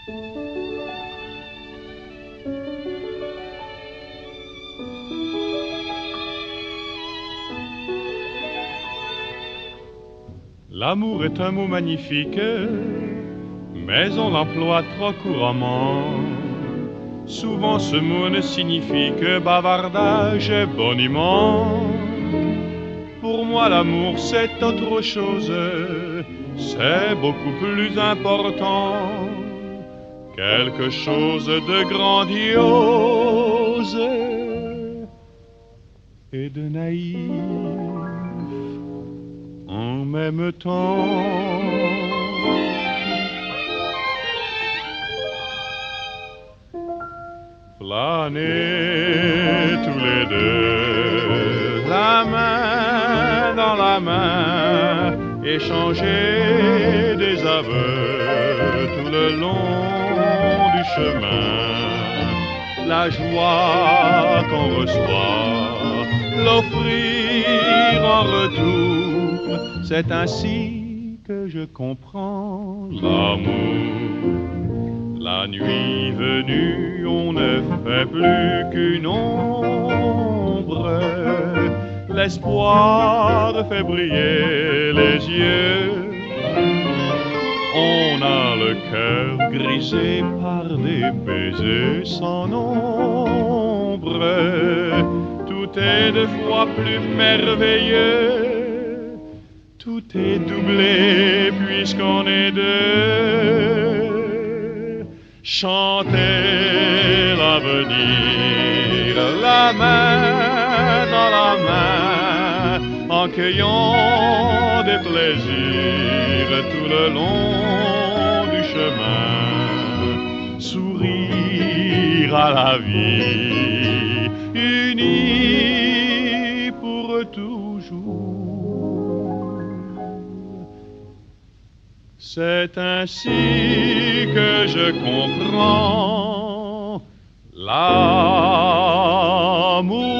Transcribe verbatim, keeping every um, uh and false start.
L'amour est un mot magnifique, mais on l'emploie trop couramment. Souvent ce mot ne signifie que bavardage et boniment. Pour moi l'amour c'est autre chose, c'est beaucoup plus important. Quelque chose de grandiose et de naïf en même temps. Flâner tous les deux, la main dans la main, échanger des aveux tout le long du chemin. La joie qu'on reçoit, l'offrir en retour, c'est ainsi que je comprends l'amour. La nuit venue, on ne fait plus qu'une ombre. L'espoir fait briller les yeux. On a le cœur grisé par des baisers sans nombre. Tout est deux fois plus merveilleux. Tout est doublé puisqu'on est deux. Chanter l'avenir, la main dans la main, en cueillant des plaisirs tout le long du chemin. Sourire à la vie, unis pour toujours. C'est ainsi que je comprends l'amour.